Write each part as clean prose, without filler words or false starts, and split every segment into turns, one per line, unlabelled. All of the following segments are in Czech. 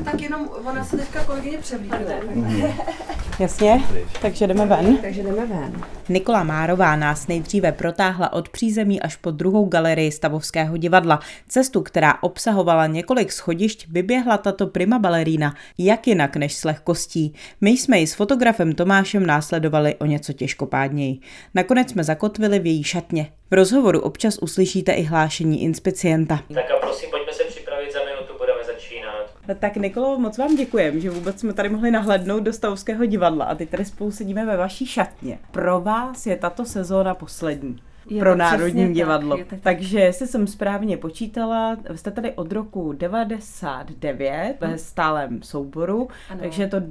tak jenom ona se teďka kolegyně převlíkne.
Jasně, takže jdeme ven.
Nikola Márová nás nejdříve protáhla od přízemí až po druhou galerii Stavovského divadla. Cestu, která obsahovala několik schodišť, vyběhla tato prima ballerína, jak jinak než s lehkostí. My jsme ji s fotografem Tomášem následovali o něco těžkopádněji. Nakonec jsme zakotvili v její šatně. V rozhovoru občas uslyšíte i hlášení inspicienta.
Tak a prosím, pojďme se připravit, za minutu budeme začínat.
Tak Nikolo, moc vám děkujem, že vůbec jsme tady mohli nahlédnout do Stavovského divadla a teď tady spolu sedíme ve vaší šatně. Pro vás je tato sezóna poslední. Pro Národní divadlo. Takže jestli jsem správně počítala, jste tady od roku 99 ve stálém souboru, ano. Takže je to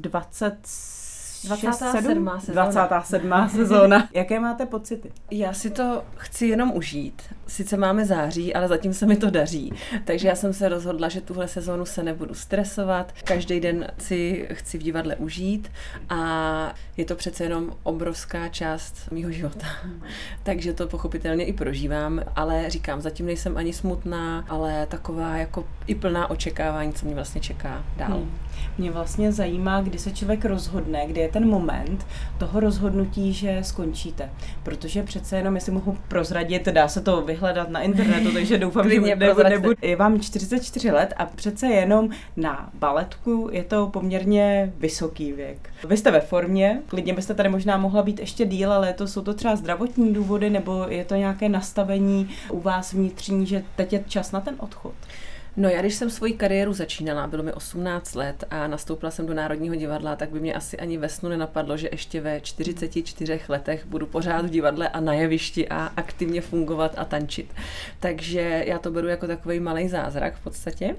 27. sezóna. Jaké máte pocity?
Já si to chci jenom užít. Sice máme září, ale zatím se mi to daří. Takže já jsem se rozhodla, že tuhle sezónu se nebudu stresovat. Každý den si chci v divadle užít a je to přece jenom obrovská část mýho života. Takže to pochopitelně i prožívám, ale říkám, zatím nejsem ani smutná, ale taková jako i plná očekávání, co mě vlastně čeká dál.
Mě vlastně zajímá, kdy se člověk rozhodne, kdy je ten moment toho rozhodnutí, že skončíte. Protože přece jenom, jestli mohu prozradit, dá se to vyhledat na internetu, takže doufám, že nebudu. Je vám 44 let a přece jenom na baletku je to poměrně vysoký věk. Vy jste ve formě, klidně byste tady možná mohla být ještě díl, ale jsou to třeba zdravotní důvody, nebo je to nějaké nastavení u vás vnitřní, že teď je čas na ten odchod?
No já když jsem svoji kariéru začínala, bylo mi 18 let a nastoupila jsem do Národního divadla, tak by mě asi ani ve snu nenapadlo, že ještě ve 44 letech budu pořád v divadle a na jevišti a aktivně fungovat a tančit. Takže já to beru jako takový malý zázrak v podstatě.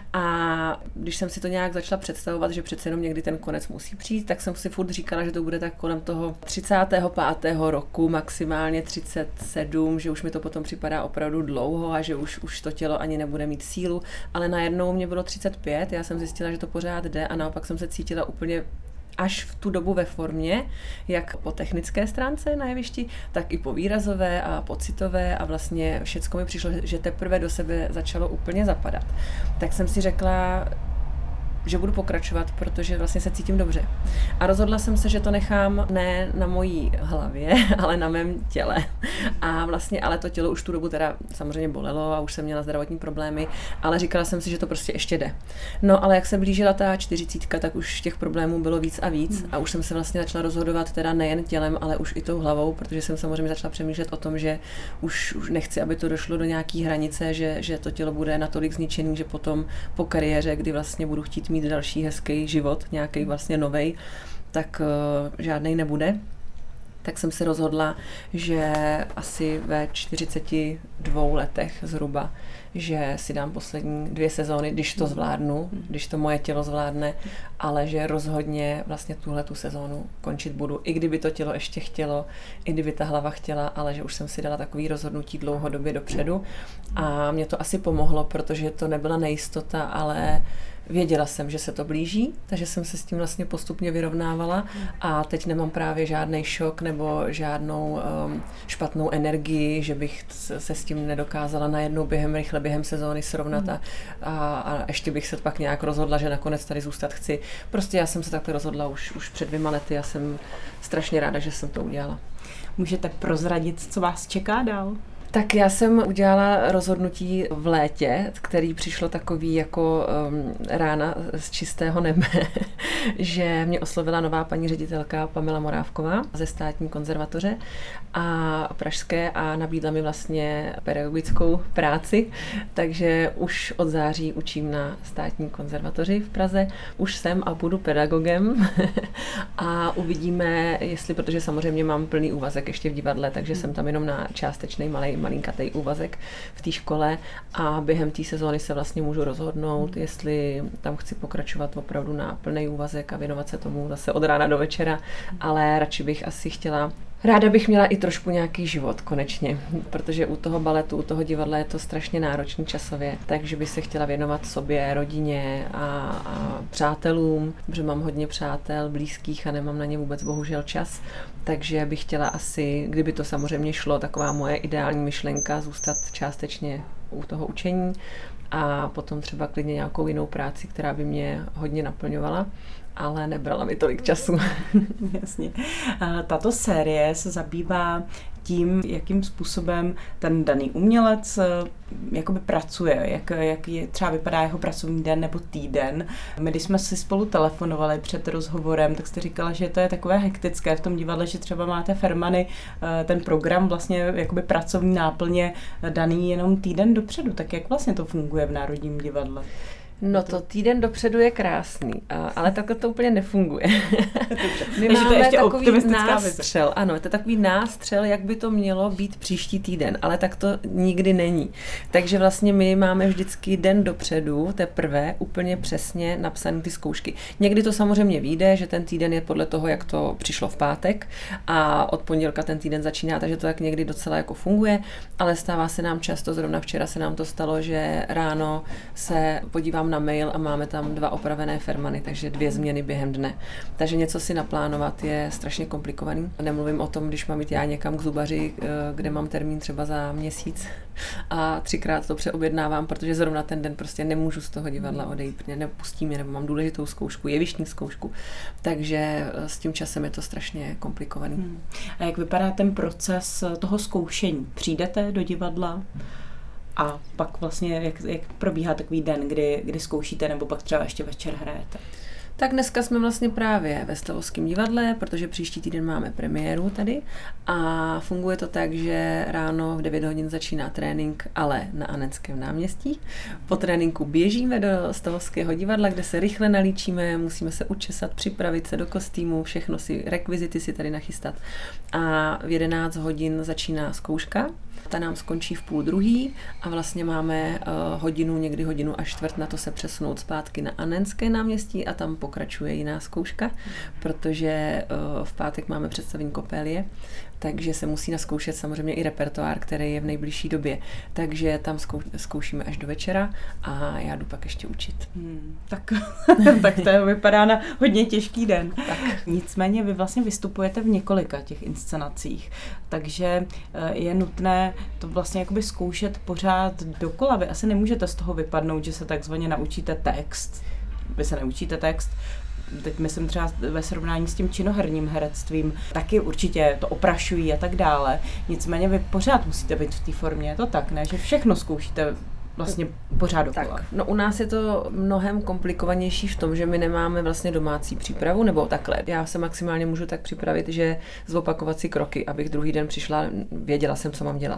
A když jsem si to nějak začala představovat, že přece jenom někdy ten konec musí přijít, tak jsem si furt říkala, že to bude tak kolem toho 35. roku, maximálně 37, že už mi to potom připadá opravdu dlouho a že už to tělo ani nebude mít sílu. Ale najednou mě bylo 35, já jsem zjistila, že to pořád jde a naopak jsem se cítila úplně až v tu dobu ve formě, jak po technické stránce na jevišti, tak i po výrazové a pocitové a vlastně všecko mi přišlo, že teprve do sebe začalo úplně zapadat. Tak jsem si řekla, že budu pokračovat, protože vlastně se cítím dobře. A rozhodla jsem se, že to nechám ne na mojí hlavě, ale na mém těle. A vlastně, ale to tělo už tu dobu teda samozřejmě bolelo a už jsem měla zdravotní problémy, ale říkala jsem si, že to prostě ještě jde. No ale jak se blížila ta 40, tak už těch problémů bylo víc a víc a už jsem se vlastně začala rozhodovat teda nejen tělem, ale už i tou hlavou, protože jsem samozřejmě začala přemýšlet o tom, že už nechci, aby to došlo do nějaký hranice, že to tělo bude natolik zničený, že potom po kariéře, kdy vlastně budu chtít mít další hezký život, nějaký vlastně novej, tak žádnej nebude. Tak jsem se rozhodla, že asi ve 42 letech zhruba, že si dám poslední 2 sezóny, když to zvládnu, když to moje tělo zvládne, ale že rozhodně vlastně tuhletu sezónu končit budu, i kdyby to tělo ještě chtělo, i kdyby ta hlava chtěla, ale že už jsem si dala takový rozhodnutí dlouhodobě dopředu a mě to asi pomohlo, protože to nebyla nejistota, ale věděla jsem, že se to blíží, takže jsem se s tím vlastně postupně vyrovnávala a teď nemám právě žádný šok nebo žádnou špatnou energii, že bych se s tím nedokázala najednou rychle během sezóny srovnat a ještě bych se pak nějak rozhodla, že nakonec tady zůstat chci. Prostě já jsem se takhle rozhodla už před 2 lety a jsem strašně ráda, že jsem to udělala.
Můžete prozradit, co vás čeká dál?
Tak já jsem udělala rozhodnutí v létě, který přišlo takový jako rána z čistého nebe, že mě oslovila nová paní ředitelka Pamela Morávková ze Státní konzervatoře a pražské a nabídla mi vlastně pedagogickou práci, takže už od září učím na Státní konzervatoři v Praze. Už jsem a budu pedagogem a uvidíme, protože samozřejmě mám plný úvazek ještě v divadle, takže jsem tam jenom na částečný malinkatej úvazek v té škole a během té sezóny se vlastně můžu rozhodnout, jestli tam chci pokračovat opravdu na plný úvazek a věnovat se tomu zase od rána do večera, ale radši bych asi ráda bych měla i trošku nějaký život konečně, protože u toho baletu, u toho divadla je to strašně náročný časově, takže bych se chtěla věnovat sobě, rodině a přátelům, protože mám hodně přátel, blízkých a nemám na ně vůbec bohužel čas, takže bych chtěla asi, kdyby to samozřejmě šlo, taková moje ideální myšlenka, zůstat částečně u toho učení a potom třeba klidně nějakou jinou práci, která by mě hodně naplňovala, ale nebrala mi tolik času.
Jasně. Tato série se zabývá tím, jakým způsobem ten daný umělec jakoby pracuje, jak je, třeba vypadá jeho pracovní den nebo týden. My, když jsme si spolu telefonovali před rozhovorem, tak jste říkala, že to je takové hektické v tom divadle, že třeba máte Fermany, ten program vlastně jakoby pracovní náplně daný jenom týden dopředu. Tak jak vlastně to funguje v Národním divadle?
No to týden dopředu je krásný, ale takhle to úplně nefunguje. My
Takže
máme
ještě
takový nástřel, ano, to je takový nástřel, jak by to mělo být příští týden, ale tak to nikdy není. Takže vlastně my máme vždycky den dopředu, teprve úplně přesně napsané ty zkoušky. Někdy to samozřejmě vyjde, že ten týden je podle toho, jak to přišlo v pátek a od pondělka ten týden začíná, takže to tak někdy docela jako funguje, ale stává se nám často, zrovna včera se nám to stalo, že ráno se podívám na mail a máme tam 2 opravené Fermany, takže 2 změny během dne. Takže něco si naplánovat je strašně komplikovaný. Nemluvím o tom, když mám jít já někam k zubaři, kde mám termín třeba za měsíc a 3krát to přeobjednávám, protože zrovna ten den prostě nemůžu z toho divadla odejít, protože nepustí mě, nebo mám důležitou zkoušku, jevištní zkoušku. Takže s tím časem je to strašně komplikovaný.
A jak vypadá ten proces toho zkoušení? Přijdete do divadla? A pak vlastně, jak probíhá takový den, kdy zkoušíte, nebo pak třeba ještě večer hrajete?
Tak dneska jsme vlastně právě ve Stavovském divadle, protože příští týden máme premiéru tady a funguje to tak, že ráno v 9 hodin začíná trénink, ale na Aneckém náměstí. Po tréninku běžíme do Stavovského divadla, kde se rychle nalíčíme, musíme se učesat, připravit se do kostýmu, všechno rekvizity si tady nachystat. A v 11 hodin začíná zkouška. Ta nám skončí v 12:30 a vlastně máme hodinu, někdy hodinu a čtvrt na to se přesunout zpátky na Anenské náměstí a tam pokračuje jiná zkouška, protože v pátek máme představení Kopélie, takže se musí nazkoušet samozřejmě i repertoár, který je v nejbližší době. Takže tam zkoušíme až do večera a já jdu pak ještě učit.
Tak to vypadá na hodně těžký den. Tak. Nicméně vy vlastně vystupujete v několika těch inscenacích, takže je nutné to vlastně jakoby zkoušet pořád dokola. Vy asi nemůžete z toho vypadnout, že se takzvaně naučíte text. Vy se neučíte text, teď myslím třeba ve srovnání s tím činoherním herectvím, taky určitě to oprašují a tak dále. Nicméně vy pořád musíte být v té formě, je to tak, ne? Že všechno zkoušíte vlastně pořád dokola.
Tak, no u nás je to mnohem komplikovanější v tom, že my nemáme vlastně domácí přípravu, nebo takhle. Já se maximálně můžu tak připravit, že zopakovat si kroky, abych druhý den přišla, věděla jsem, co mám dělat.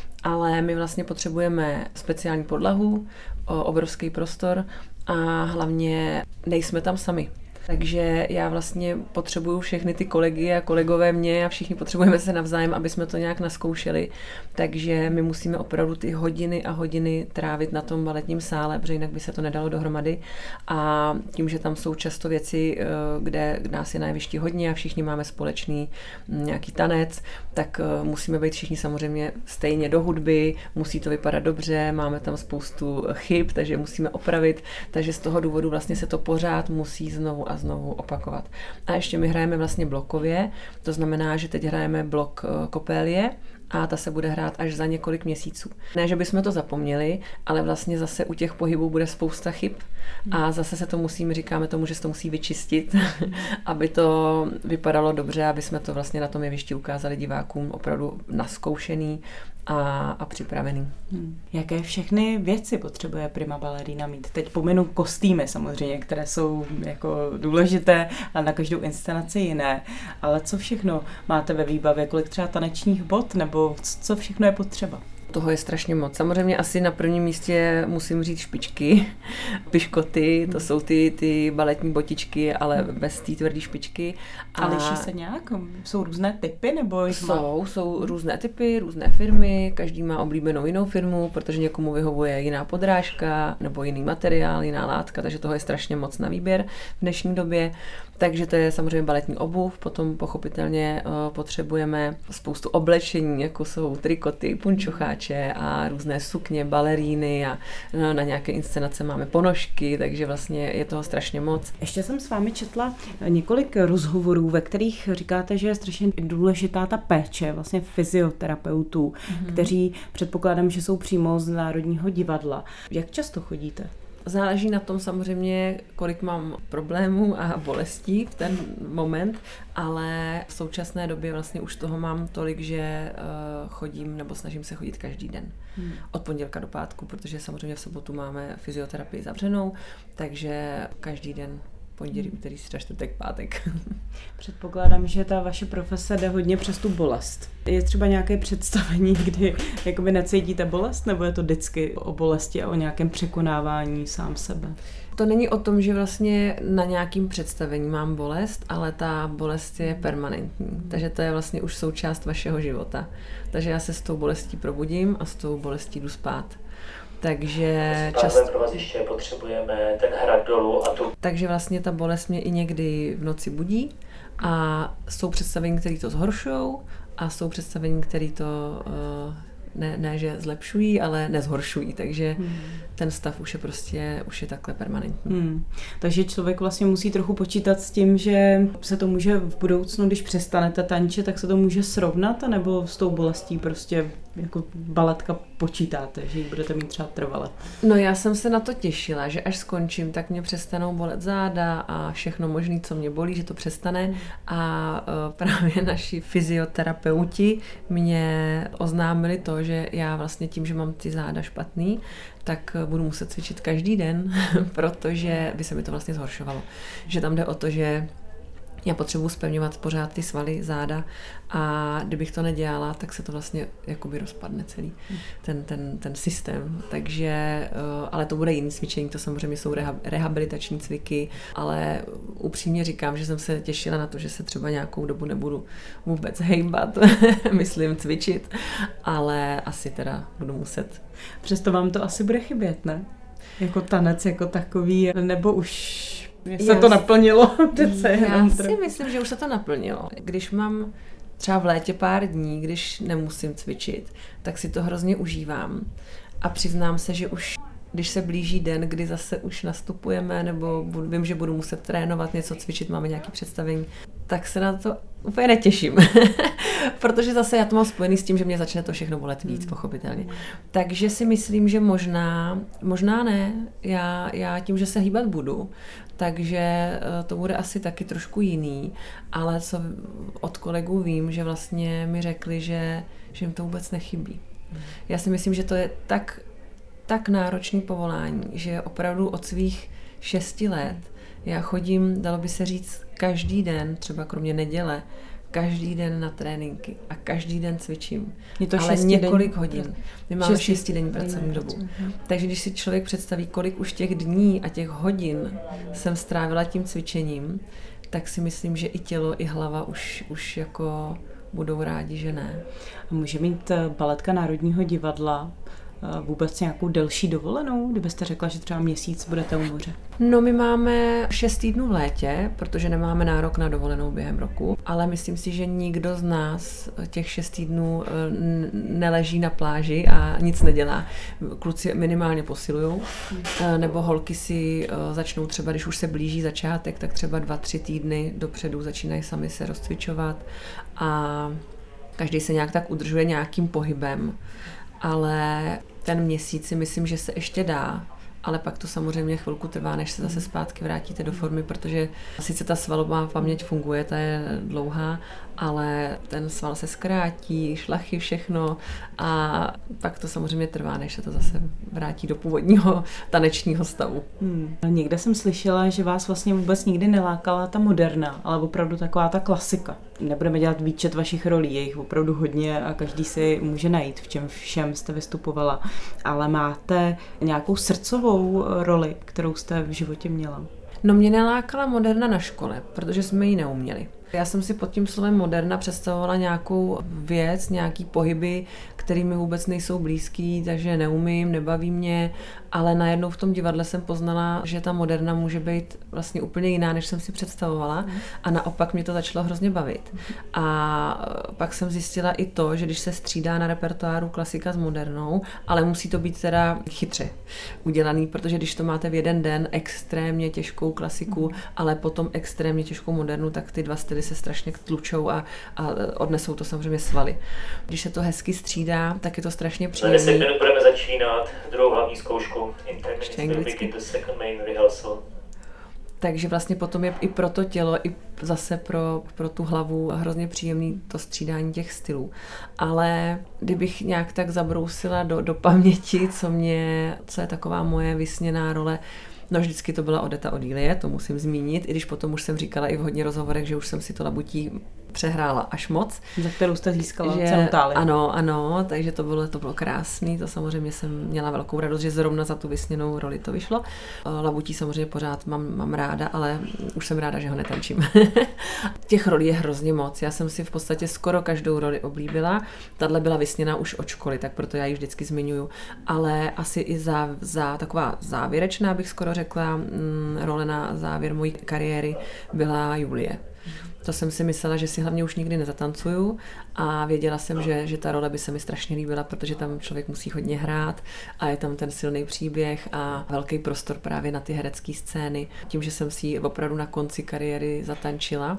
Ale my vlastně potřebujeme speciální podlahu, obrovský prostor a hlavně nejsme tam sami. Takže já vlastně potřebuju všechny ty kolegy a kolegové mě a všichni potřebujeme se navzájem, aby jsme to nějak nazkoušeli. Takže my musíme opravdu ty hodiny a hodiny trávit na tom baletním sále, protože jinak by se to nedalo dohromady. A tím, že tam jsou často věci, kde nás je na jevišti hodně a všichni máme společný nějaký tanec, tak musíme být všichni samozřejmě stejně do hudby, musí to vypadat dobře, máme tam spoustu chyb, takže musíme opravit. Takže z toho důvodu vlastně se to pořád musí znovu a znovu opakovat. A ještě my hrajeme vlastně blokově, to znamená, že teď hrajeme blok Kopélie a ta se bude hrát až za několik měsíců. Ne, že bychom to zapomněli, ale vlastně zase u těch pohybů bude spousta chyb a zase se to musíme, říkáme tomu, že se to musí vyčistit, aby to vypadalo dobře, aby jsme to vlastně na tom jevišti ukázali divákům opravdu nazkoušený a připravený.
Jaké všechny věci potřebuje prima balerina mít? Teď pominu kostýmy samozřejmě, které jsou jako důležité a na každou inscenaci jiné, ale co všechno máte ve výbavě? Kolik třeba tanečních bot nebo co všechno je potřeba?
Toho je strašně moc. Samozřejmě asi na prvním místě musím říct špičky, piškoty, to jsou ty baletní botičky, ale bez té tvrdé špičky.
A liší se nějak? Jsou různé typy? Nebo
Jsou různé typy, různé firmy, každý má oblíbenou jinou firmu, protože někomu vyhovuje jiná podrážka nebo jiný materiál, jiná látka, takže toho je strašně moc na výběr v dnešní době. Takže to je samozřejmě baletní obuv, potom pochopitelně potřebujeme spoustu oblečení, jako jsou trikoty, punčocháči, pláče a různé sukně, baleríny a na nějaké inscenace máme ponožky, takže vlastně je toho strašně moc.
Ještě jsem s vámi četla několik rozhovorů, ve kterých říkáte, že je strašně důležitá ta péče vlastně fyzioterapeutů, kteří předpokládám, že jsou přímo z Národního divadla. Jak často chodíte?
Záleží na tom samozřejmě, kolik mám problémů a bolestí v ten moment, ale v současné době vlastně už toho mám tolik, že chodím nebo snažím se chodit každý den. Od pondělka do pátku, protože samozřejmě v sobotu máme fyzioterapii zavřenou, takže každý den pondělí, úterý, středa, čtvrtek, pátek.
Předpokládám, že ta vaše profese jde hodně přes tu bolest. Je třeba nějaké představení, kdy jakoby necítíte bolest, nebo je to vždycky o bolesti a o nějakém překonávání sám sebe?
To není o tom, že vlastně na nějakým představení mám bolest, ale ta bolest je permanentní. Takže to je vlastně už součást vašeho života. Takže já se s tou bolestí probudím a s tou bolestí jdu spát. Takže
často pro vás ještě potřebujeme ten hrad dolů a tu.
Takže vlastně ta bolest mě i někdy v noci budí a jsou představení, které to zhoršují a jsou představení, které to ne, že zlepšují, ale nezhoršují, takže ten stav už je takhle permanentní.
Takže člověk vlastně musí trochu počítat s tím, že se to může v budoucnu, když přestanete tančit, tak se to může srovnat, nebo s tou bolestí prostě jako baletka počítáte, že ji budete mít třeba trvale?
No já jsem se na to těšila, že až skončím, tak mě přestanou bolet záda a všechno možné, co mě bolí, že to přestane a právě naši fyzioterapeuti mě oznámili to, že já vlastně tím, že mám ty záda špatný, tak budu muset cvičit každý den, protože by se mi to vlastně zhoršovalo. Že tam jde o to, že já potřebuji zpevňovat pořád ty svaly, záda a kdybych to nedělala, tak se to vlastně jakoby rozpadne celý ten systém. Takže, ale to bude jiný cvičení, to samozřejmě jsou rehabilitační cviky, ale upřímně říkám, že jsem se těšila na to, že se třeba nějakou dobu nebudu vůbec hejbat, myslím cvičit, ale asi teda budu muset.
Přesto vám to asi bude chybět, ne? Jako tanec jako takový, nebo už se to naplnilo?
Já si myslím, že už se to naplnilo. Když mám třeba v létě pár dní, když nemusím cvičit, tak si to hrozně užívám. A přiznám se, že už když se blíží den, kdy zase už nastupujeme, nebo vím, že budu muset trénovat, něco cvičit, máme nějaké představení, tak se na to úplně netěším. Protože zase já to mám spojený s tím, že mě začne to všechno bolet víc, pochopitelně. Takže si myslím, že možná ne, já tím, že se hýbat budu, takže to bude asi taky trošku jiný, ale co od kolegů vím, že vlastně mi řekli, že jim to vůbec nechybí. Já si myslím, že to je tak náročný povolání, že opravdu od svých 6 let já chodím, dalo by se říct, každý den, třeba kromě neděle, každý den na tréninky a každý den cvičím.
Je to
ale několik hodin. My máme 6denní pracovní dobu. Takže když si člověk představí, kolik už těch dní a těch hodin jsem strávila tím cvičením, tak si myslím, že i tělo, i hlava už jako budou rádi, že ne.
A může mít baletka Národního divadla vůbec nějakou delší dovolenou, kdybyste řekla, že třeba měsíc budete u moře?
No my máme 6 týdnů v létě, protože nemáme nárok na dovolenou během roku, ale myslím si, že nikdo z nás těch 6 týdnů neleží na pláži a nic nedělá. Kluci minimálně posilujou, nebo holky si začnou třeba, když už se blíží začátek, tak třeba 2-3 týdny dopředu začínají sami se rozcvičovat a každý se nějak tak udržuje nějakým pohybem. Ale ten měsíc si myslím, že se ještě dá, ale pak to samozřejmě chvilku trvá, než se zase zpátky vrátíte do formy, protože sice ta svalová paměť funguje, ta je dlouhá, ale ten sval se zkrátí, šlachy, všechno a pak to samozřejmě trvá, než se to zase vrátí do původního tanečního stavu.
Někde jsem slyšela, že vás vlastně vůbec nikdy nelákala ta moderna, ale opravdu taková ta klasika. Nebudeme dělat výčet vašich rolí, je jich opravdu hodně a každý si může najít, v čem všem jste vystupovala, ale máte nějakou srdcovou roli, kterou jste v životě měla?
No mě nelákala moderna na škole, protože jsme ji neuměli. Já jsem si pod tím slovem moderna představovala nějakou věc, nějaký pohyby, které mi vůbec nejsou blízký, takže neumím, nebaví mě ale najednou v tom divadle jsem poznala, že ta moderna může být vlastně úplně jiná, než jsem si představovala a naopak mě to začalo hrozně bavit. A pak jsem zjistila i to, že když se střídá na repertoáru klasika s modernou, ale musí to být teda chytře udělaný, protože když to máte v jeden den extrémně těžkou klasiku, ale potom extrémně těžkou modernu, tak ty dva styly se strašně tlučou a odnesou to samozřejmě svaly. Když se to hezky střídá, tak je to strašně příjemné.
Za 10 minut budeme začínat druhou hlavní zkoušku. In 10 minutes we'll begin the second main rehearsal.
Takže vlastně potom je i pro to tělo, i zase pro tu hlavu hrozně příjemný to střídání těch stylů. Ale kdybych nějak tak zabrousila do paměti, co je taková moje vysněná role, no vždycky to byla Odeta Odílie, to musím zmínit, i když potom už jsem říkala i v hodně rozhovorech, že už jsem si to Labutí přehrála až moc.
Za kterou jste získala cenu Thálie.
Ano, takže to bylo krásný, to samozřejmě jsem měla velkou radost, že zrovna za tu vysněnou roli to vyšlo. Labutí samozřejmě pořád mám ráda, ale už jsem ráda, že ho netančím. Těch rolí je hrozně moc, já jsem si v podstatě skoro každou roli oblíbila, tahle byla vysněná už od školy, tak proto já ji vždycky zmiňuju, ale asi i za taková závěrečná bych skoro řekla, role na závěr mojí kariéry byla Julie. To jsem si myslela, že si hlavně už nikdy nezatancuju a věděla jsem, že ta role by se mi strašně líbila, protože tam člověk musí hodně hrát a je tam ten silný příběh a velký prostor právě na ty herecké scény. Tím, že jsem si ji opravdu na konci kariéry zatančila,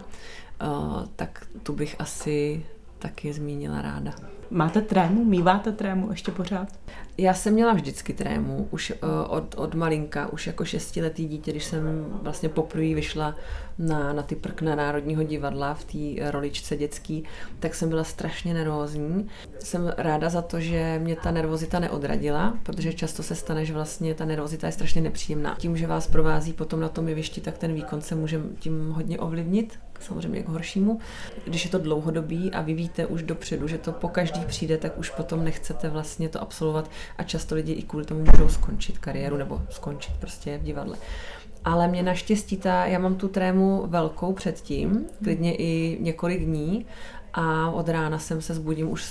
tak tu bych asi taky zmínila ráda.
Máte trému? Míváte trému ještě pořád?
Já jsem měla vždycky trému, už od malinka, už jako 6letý dítě, když jsem vlastně poprvé vyšla na ty prkna Národního divadla v té roličce dětský, tak jsem byla strašně nervózní. Jsem ráda za to, že mě ta nervozita neodradila, protože často se stane, že vlastně ta nervozita je strašně nepříjemná. Tím, že vás provází potom na tom jevišti, tak ten výkon se může tím hodně ovlivnit, samozřejmě k horšímu. Když je to dlouhodobý a vy víte už dopředu, že to po každý přijde, tak už potom nechcete vlastně to absolvovat a často lidi i kvůli tomu můžou skončit kariéru nebo skončit prostě v divadle. Ale mě naštěstí já mám tu trému velkou předtím, klidně i několik dní a od rána jsem se zbudím už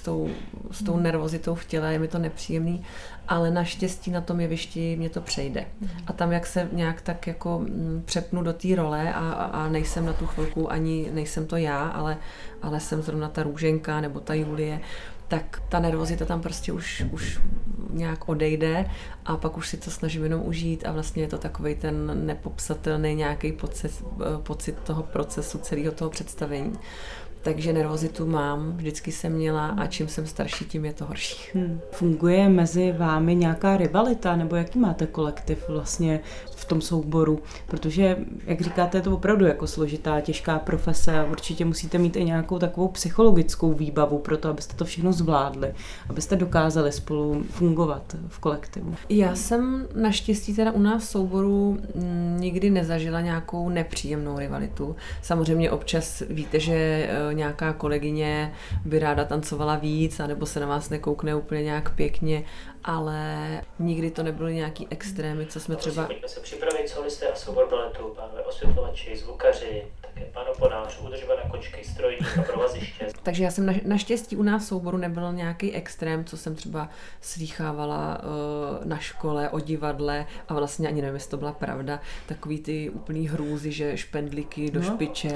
s tou nervozitou v těle, je mi to nepříjemný, ale naštěstí na tom jevišti mě to přejde. A tam, jak se nějak tak jako přepnu do té role a nejsem na tu chvilku, ani nejsem to já, ale jsem zrovna ta Růženka nebo ta Julie, tak ta nervozita tam prostě už nějak odejde a pak už si to snažím jenom užít a vlastně je to takovej ten nepopsatelný nějaký pocit toho procesu, celého toho představení. Takže nervozitu mám, vždycky jsem měla a čím jsem starší, tím je to horší.
Funguje mezi vámi nějaká rivalita, nebo jaký máte kolektiv vlastně v tom souboru? Protože, jak říkáte, je to opravdu jako složitá, těžká profese a určitě musíte mít i nějakou takovou psychologickou výbavu pro to, abyste to všechno zvládli, abyste dokázali spolu fungovat v kolektivu.
Já jsem naštěstí teda u nás v souboru nikdy nezažila nějakou nepříjemnou rivalitu. Samozřejmě občas víte, že nějaká kolegyně by ráda tancovala víc, anebo se na vás nekoukne úplně nějak pěkně, ale nikdy to nebyly nějaký extrémy, co jsme třeba...
Pojďme se připravit solisté a soubor baletu, pánové osvětlovači, zvukaři, také pánoponář, údržba na kočky, strojník a provaziště.
Takže já jsem naštěstí u nás v souboru nebyl nějaký extrém, co jsem třeba slýchávala na škole o divadle a vlastně ani nevím, jestli to byla pravda, takový ty úplný hrůzy, že špendlíky do špiček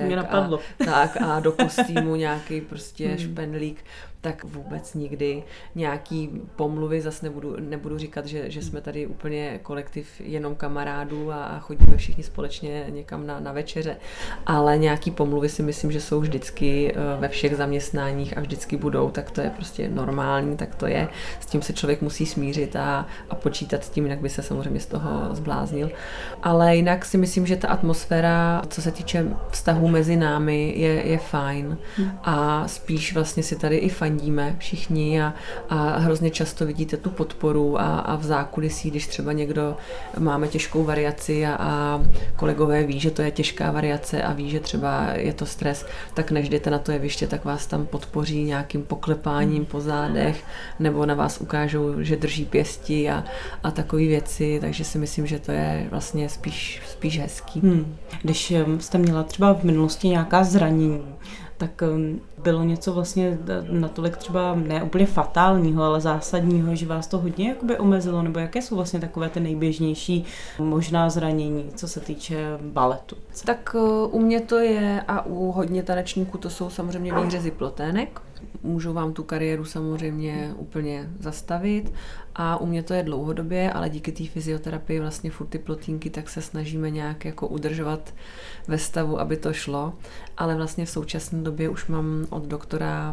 a do kostýmu nějaký prostě špendlík, tak vůbec nikdy. Nějaký pomluvy, zase nebudu říkat, že jsme tady úplně kolektiv jenom kamarádů a chodíme všichni společně někam na večeře, ale nějaký pomluvy si myslím, že jsou vždycky ve všech zaměstnáních a vždycky budou, tak to je prostě normální, tak to je. S tím se člověk musí smířit a počítat s tím, jinak by se samozřejmě z toho zbláznil. Ale jinak si myslím, že ta atmosféra, co se týče vztahů mezi námi, je fajn a spíš vlastně si tady i fandíme všichni a hrozně často vidíte tu podporu a v zákulisí, když třeba někdo máme těžkou variaci a kolegové ví, že to je těžká variace a ví, že třeba je to stres, tak než jdete na to jeviště, tak vás tam podpoří nějakým poklepáním po zádech nebo na vás ukážou, že drží pěsti a takové věci, takže si myslím, že to je vlastně spíš hezký.
Když jste měla třeba v minulosti nějaká zranění, tak bylo něco vlastně natolik třeba ne úplně fatálního, ale zásadního, že vás to hodně jakoby omezilo, nebo jaké jsou vlastně takové ty nejběžnější možná zranění, co se týče baletu?
Tak u mě to je a u hodně tanečníků to jsou samozřejmě výhřezy plotének. Můžou vám tu kariéru samozřejmě úplně zastavit a u mě to je dlouhodobě, ale díky té fyzioterapii vlastně furt ty plotínky tak se snažíme nějak jako udržovat ve stavu, aby to šlo, ale vlastně v současné době už mám od doktora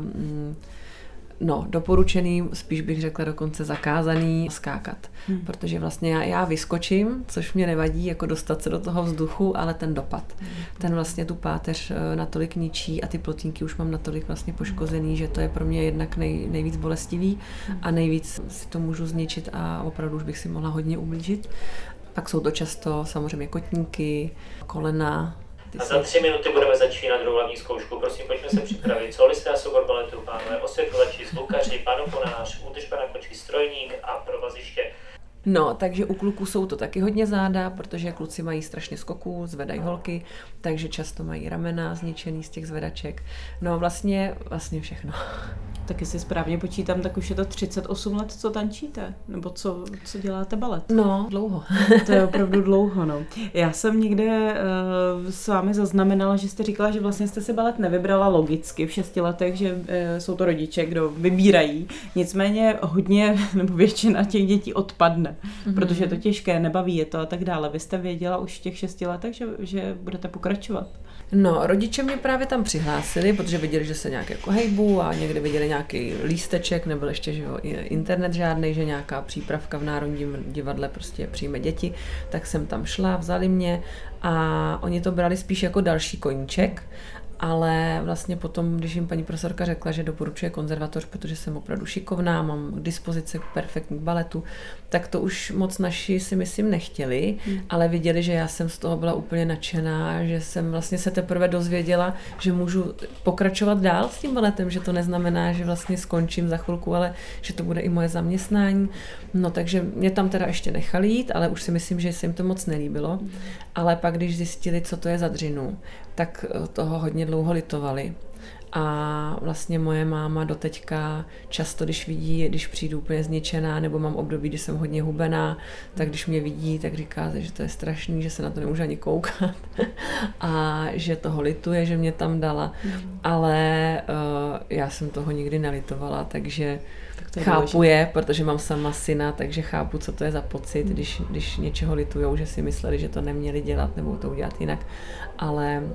doporučený, spíš bych řekla dokonce zakázaný skákat, protože vlastně já vyskočím, což mě nevadí, jako dostat se do toho vzduchu, ale ten dopad, ten vlastně tu páteř natolik ničí a ty plotínky už mám natolik vlastně poškozený, že to je pro mě jednak nejvíc bolestivý a nejvíc si to můžu zničit a opravdu už bych si mohla hodně ublížit. Pak jsou to často samozřejmě kotníky, kolena.
A za 3 minuty budeme začínat druhou hlavní zkoušku. Prosím, pojďme se připravit. Solisté a soubor baletu, pánové, osvětlovači, zvukaři, panoponář, údržba na kočky, strojník a provaziště.
No, takže u kluků jsou to taky hodně záda, protože kluci mají strašně skoků, zvedají holky, takže často mají ramena zničený z těch zvedaček. No, vlastně všechno.
Tak jestli správně počítám, tak už je to 38 let, co tančíte? Nebo co děláte balet?
No, dlouho.
To je opravdu dlouho, no. Já jsem někde s vámi zaznamenala, že jste říkala, že vlastně jste si balet nevybrala logicky v 6 letech, že jsou to rodiče, kdo vybírají. Nicméně hodně, nebo většina těch dětí odpadne, protože je to těžké, nebaví je to a tak dále. Vy jste věděla už v těch 6 letech, že budete pokračovat?
No, rodiče mě právě tam přihlásili, protože viděli, že se nějak jako hejbu a někde viděli nějaký lísteček, nebyl ještě internet žádnej, že nějaká přípravka v Národním divadle prostě přijme děti, tak jsem tam šla, vzali mě a oni to brali spíš jako další koníček, ale vlastně potom, když jim paní profesorka řekla, že doporučuje konzervatoř, protože jsem opravdu šikovná, mám k dispozici perfektní baletu, tak to už moc naši si myslím nechtěli, ale viděli, že já jsem z toho byla úplně nadšená, že jsem vlastně se teprve dozvěděla, že můžu pokračovat dál s tím baletem, že to neznamená, že vlastně skončím za chvilku, ale že to bude i moje zaměstnání. No takže mě tam teda ještě nechali jít, ale už si myslím, že se jim to moc nelíbilo. Ale pak, když zjistili, co to je za dřinu, tak toho hodně dlouho litovali. A vlastně moje máma doteďka často, když vidí, když přijdu úplně zničená, nebo mám období, kdy jsem hodně hubená, tak když mě vidí, tak říká, že to je strašný, že se na to nemůže ani koukat a že toho lituje, že mě tam dala. Ale já jsem toho nikdy nelitovala, takže chápu je, protože mám sama syna, takže chápu, co to je za pocit, když něčeho litujou, že si mysleli, že to neměli dělat nebo to udělat jinak. Ale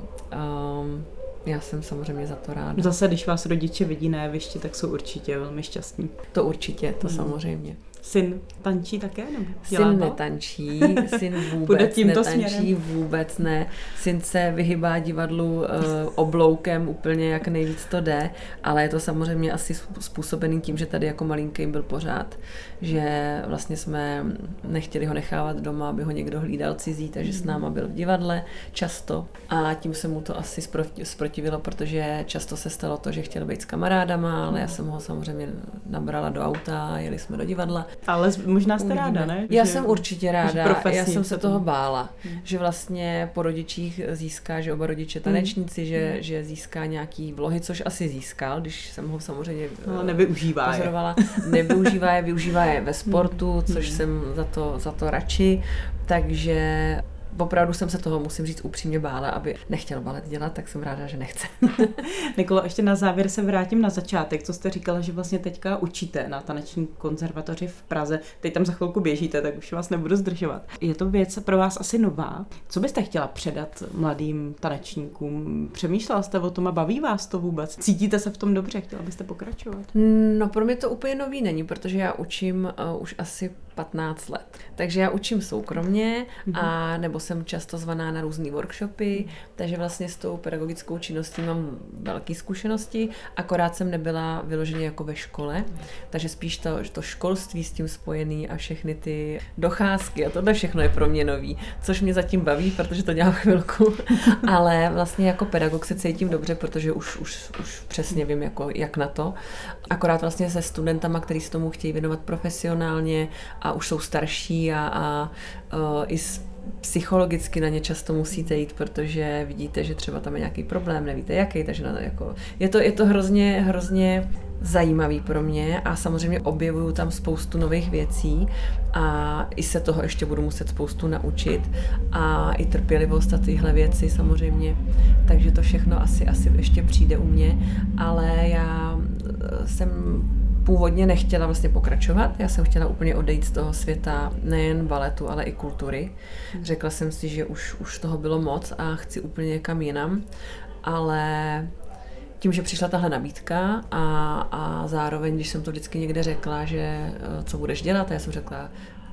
já jsem samozřejmě za to ráda.
Zase, když vás rodiče vidí na jevišti, tak jsou určitě velmi šťastní.
To určitě, to samozřejmě.
Syn tančí také? Nebo
syn netančí, syn vůbec netančí, vůbec ne. Syn se vyhybá divadlu obloukem úplně jak nejvíc to jde, ale je to samozřejmě asi způsobený tím, že tady jako malinký byl pořád, že vlastně jsme nechtěli ho nechávat doma, aby ho někdo hlídal cizí, takže s náma byl v divadle často a tím se mu to asi zprotivilo, protože často se stalo to, že chtěl být s kamarádama, ale já jsem ho samozřejmě nabrala do auta, jeli jsme do divadla.
Ale možná jste ráda, ne?
Já jsem určitě ráda, já jsem se toho bála, že vlastně po rodičích získá, že oba rodiče tanečníci, že získá nějaký vlohy, což asi získal, když jsem ho samozřejmě pozorovala. Nevyužívá je, využívá je ve sportu, což jsem za to radši, takže opravdu jsem se toho, musím říct, upřímně bála, aby nechtěl balet dělat, tak jsem ráda, že nechce.
Nikolo, ještě na závěr se vrátím na začátek, co jste říkala, že vlastně teďka učíte na taneční konzervatoři v Praze. Teď tam za chvilku běžíte, tak už vás nebudu zdržovat. Je to věc pro vás asi nová. Co byste chtěla předat mladým tanečníkům? Přemýšlela jste o tom a baví vás to vůbec? Cítíte se v tom dobře? Chtěla byste pokračovat?
No pro mě to úplně nový není, protože já učím už asi 15 let. Takže já učím soukromně a nebo jsem často zvaná na různý workshopy, takže vlastně s tou pedagogickou činností mám velké zkušenosti, akorát jsem nebyla vyloženě jako ve škole, takže spíš to školství s tím spojený a všechny ty docházky a tohle všechno je pro mě nový, což mě zatím baví, protože to dělám chvilku, ale vlastně jako pedagog se cítím dobře, protože už přesně vím, jak na to. Akorát vlastně se studentama, kteří se tomu chtějí věnovat profesionálně a už jsou starší a i psychologicky na ně často musíte jít, protože vidíte, že třeba tam je nějaký problém, nevíte jaký, takže je to hrozně zajímavý pro mě a samozřejmě objevuju tam spoustu nových věcí a i se toho ještě budu muset spoustu naučit a i trpělivost a tyhle věci samozřejmě, takže to všechno asi ještě přijde u mě, ale já jsem původně nechtěla vlastně pokračovat, já jsem chtěla úplně odejít z toho světa nejen baletu, ale i kultury. Řekla jsem si, že už toho bylo moc a chci úplně někam jinam, ale tím, že přišla tahle nabídka a zároveň, když jsem to vždycky někde řekla, že co budeš dělat, a já jsem řekla,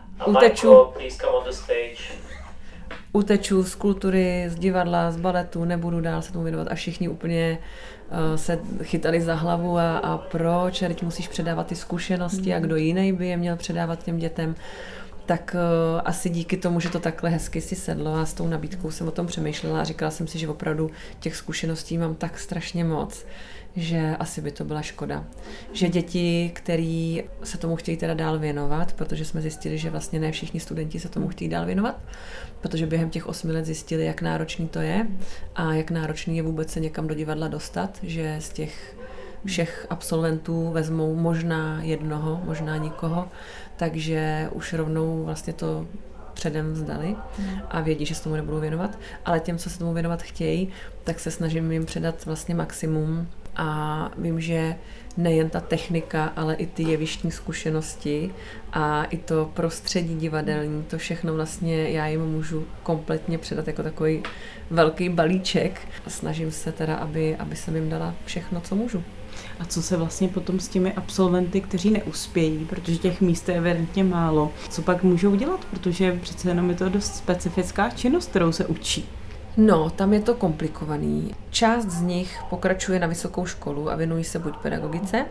uteču z kultury, z divadla, z baletu, nebudu dál se tomu věnovat a všichni úplně se chytali za hlavu a proč, a teď musíš předávat ty zkušenosti a kdo jiný by je měl předávat těm dětem. Tak asi díky tomu, že to takhle hezky si sedlo a s tou nabídkou jsem o tom přemýšlela a říkala jsem si, že opravdu těch zkušeností mám tak strašně moc, že asi by to byla škoda. Že děti, který se tomu chtějí teda dál věnovat, protože jsme zjistili, že vlastně ne všichni studenti se tomu chtějí dál věnovat, protože během těch 8 let zjistili, jak náročný to je a jak náročný je vůbec se někam do divadla dostat, že z těch všech absolventů vezmou možná jednoho, možná nikoho, takže už rovnou vlastně to předem vzdali a vědí, že se tomu nebudou věnovat, ale těm, co se tomu věnovat chtějí, tak se snažím jim předat vlastně maximum a vím, že nejen ta technika, ale i ty jevištní zkušenosti a i to prostředí divadelní, to všechno vlastně já jim můžu kompletně předat jako takový velký balíček a snažím se teda, aby jsem jim dala všechno, co můžu.
A co se vlastně potom s těmi absolventy, kteří neuspějí, protože těch míst je evidentně málo, co pak můžou dělat, protože přece jenom je to dost specifická činnost, kterou se učí.
No, tam je to komplikovaný. Část z nich pokračuje na vysokou školu a věnují se buď pedagogice,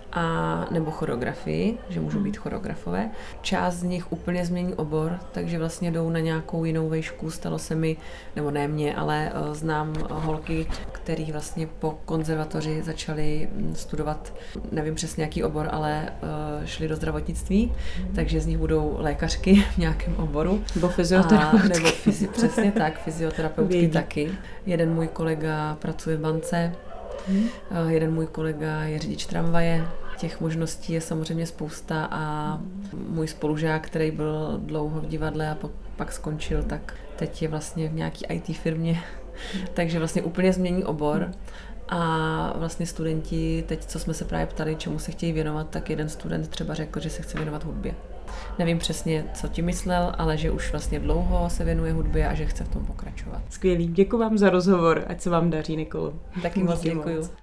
a nebo choreografii, že můžou být choreografové. Část z nich úplně změní obor, takže vlastně jdou na nějakou jinou vejšku. Stalo se mi, nebo ne mě, ale znám holky, který vlastně po konzervatoři začaly studovat, nevím přesně jaký obor, ale šli do zdravotnictví, takže z nich budou lékařky v nějakém oboru.
Nebo fyzioterapeutky.
Nebo přesně tak, fyzioterapeutky taky. Jeden můj kolega pracuje v bance, jeden můj kolega je řidič tramvaje. Těch možností je samozřejmě spousta a můj spolužák, který byl dlouho v divadle a pak skončil, tak teď je vlastně v nějaký IT firmě. Takže vlastně úplně změní obor a vlastně studenti, teď co jsme se právě ptali, čemu se chtějí věnovat, tak jeden student třeba řekl, že se chce věnovat hudbě. Nevím přesně, co ti myslel, ale že už vlastně dlouho se věnuje hudbě a že chce v tom pokračovat.
Skvělý, děkuji vám za rozhovor, ať se vám daří, Nikolo.
Taky moc děkuju.